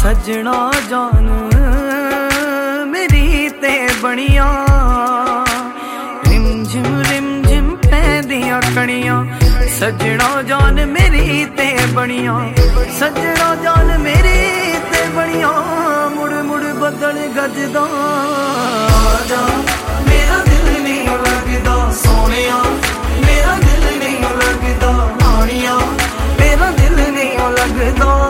सजना जान मेरी ते बनिया रिम झिम पैंदियां कणियां सजना जान मेरी ते बनिया सजना जान मेरी ते बनिया मुड़ मुड़ बदल गजदा